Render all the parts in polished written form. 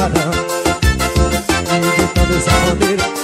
paredão. E gritando dessa maneira.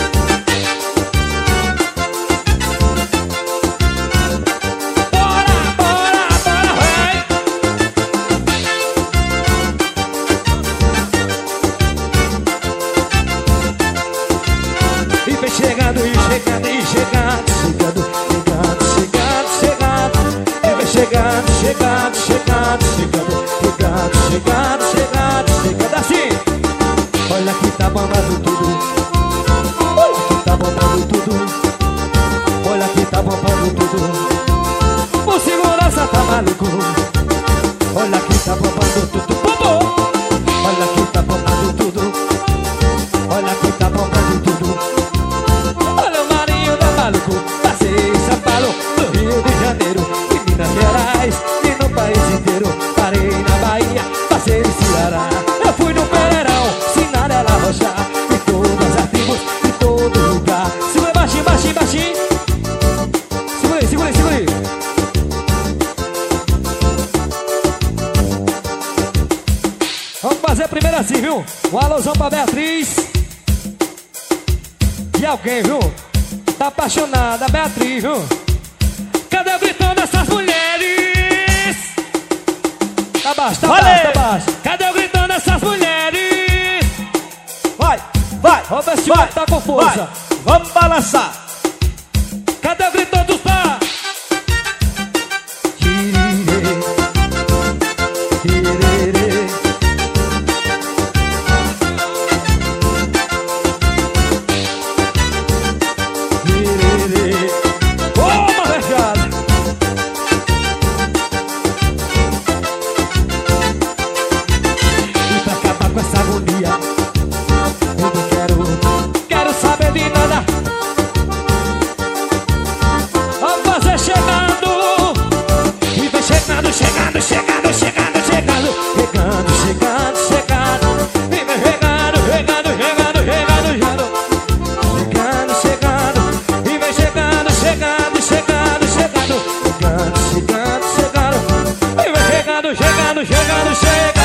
Chegando e chegando e chegando, chegando, chegando, chegando, chegando. E vai chegando, chegando, chegando, chegando, chegando, chegando, chegando, chegando assim. Olha que tá bombando tudo. Olha que tá bombando tudo. Olha que tá bombando tudo. O segurança tá maluco. Olha que tá bombando tudo. Olha que tá bombando tudo. Olha que tá bombando tudo. Passei em São Paulo, no Rio de Janeiro, em Minas Gerais e no país inteiro. Parei na Bahia, passei em Ceará. Eu fui no Pereirão, Sinarela Rocha, em todas as tribos, em todo lugar. Segura baixinho, baixinho, baixinho. Segura aí, segura aí, segura aí. Vamos fazer primeiro assim, viu? Um alôzão pra Beatriz. E alguém, viu? Tá apaixonada, Beatriz, viu? Cadê o gritão dessas mulheres? Tá baixo, tá baixo, tá baixo. Cadê o gritão dessas mulheres? Vai, vai, vamos ver se o outro tá com força. Vai, vamos balançar. Cadê o gritão dos pá? Chegando, chegando, chegando, chegando, chegando, chegando, chegando, e vem chegando, chegando, chegando, chegando, chegando, chegando, e vem chegando, chegando, chegando, chegando, chegando, chegando, chegando, e vem chegando, chegando, chegando, chegando.